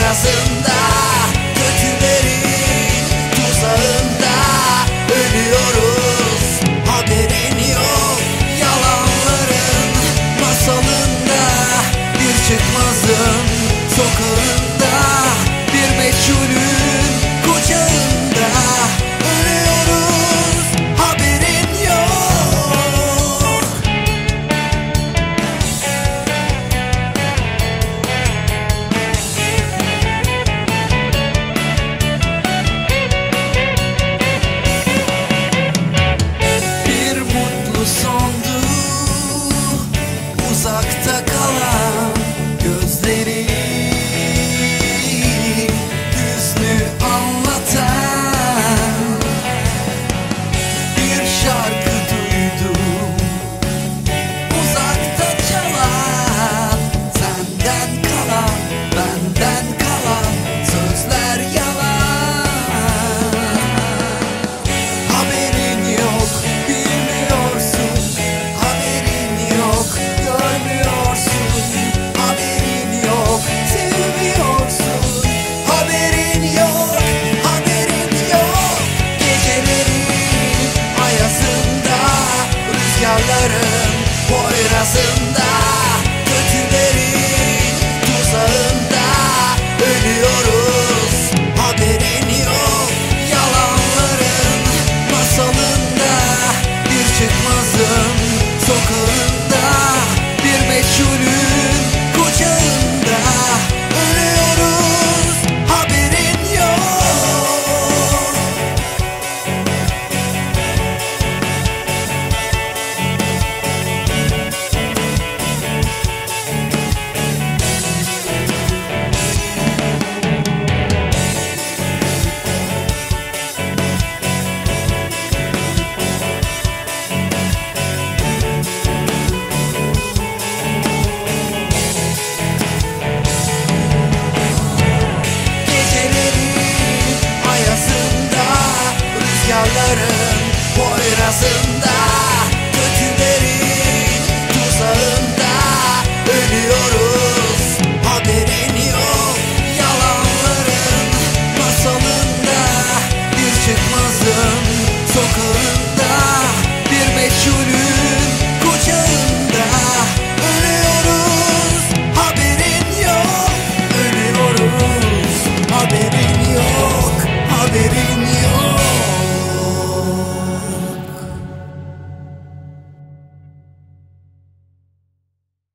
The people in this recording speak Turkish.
poyrazında, kötülerin tuzağında ölüyoruz. Haberin yok yalanların masalında, bir çıkmazın sokağında, bir meçhulün kucağında ölüyoruz. Haberin yok. Bir mutlu sondu uzakta kalan gözleri, hüznü anlatan bir şarkı duydum uzakta çalan. Senden kalan, benden kalan sözler yalan. Haberin yok, bilmiyorsun. Haberin yok, görmüyorsun. Haberin yok, sevmiyorsun. Haberin yok, haberin yok. Gecelerin ayazında, rüzgarların poyrazında